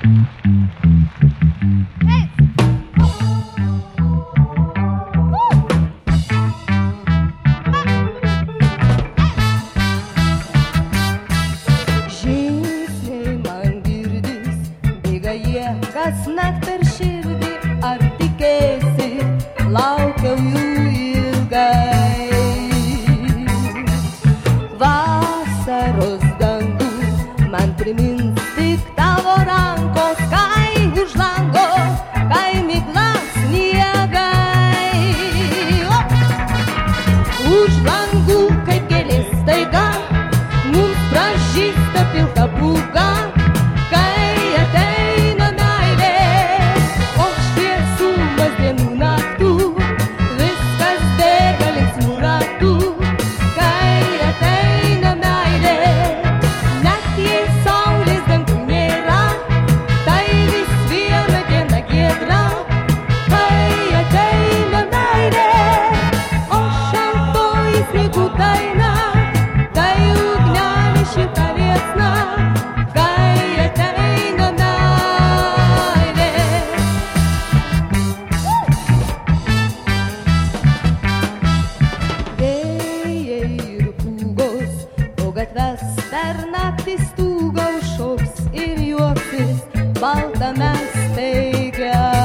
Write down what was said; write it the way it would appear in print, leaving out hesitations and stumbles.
Kasnakt per širdį, ar tikėsi, laukiau jų ilgai. Vasaros dangus man primins tik tavo rankos, kai už lango, kai migla sniegai. Už langų kaip gėlės staiga, mums pražysta pilka pūga. Gatves per naktį stūga užšoks ir juoksis baltame staiga.